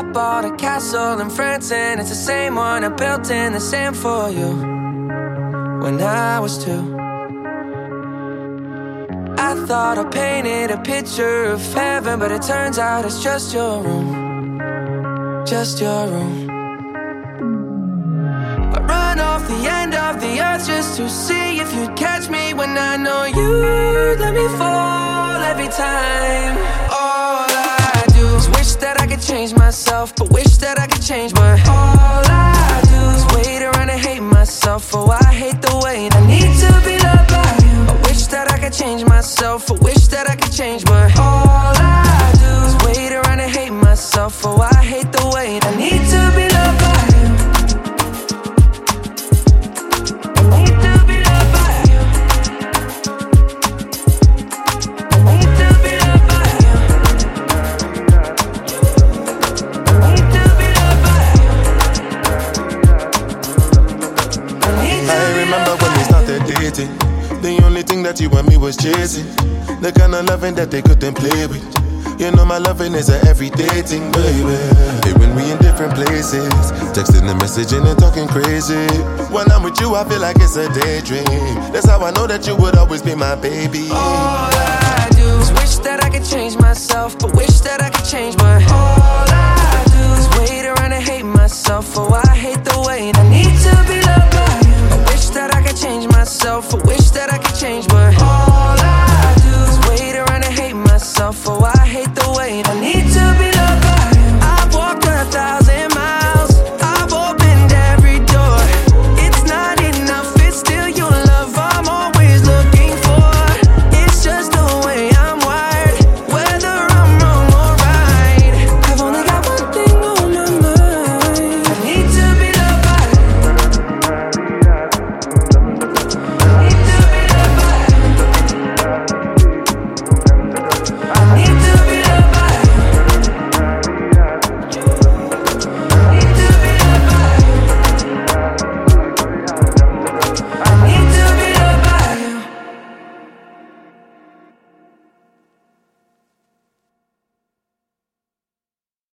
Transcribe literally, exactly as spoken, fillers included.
bought a castle in France, and it's the same one I built in the sand for you when I was two. I thought I painted a picture of heaven, but it turns out it's just your room, just your room. I run off the end of the earth just to see if you'd catch me when I know you'd let me fall every time. All I do is wish that I could change myself, but wish that I could change my. All I do is wait around and hate myself. Oh, I hate the way I need to be loved by you. I wish that I could change myself, I wish that I could change my. All I do is wait around and hate myself. Oh, I hate the way I need to be loved by you. I need to be loved by you. I need to be loved by you. I need to be loved by you. I need to I remember when we started dating. The only thing that you and me was chasing, the kind of loving that they couldn't play with. You know my loving is an everyday thing, baby. Hey, when we in different places, texting and messaging and talking crazy. When I'm with you, I feel like it's a daydream. That's how I know that you would always be my baby. All I do is wish that I could change myself, but wish that I could change my. All I do is wait around and hate myself. Oh, I hate the way that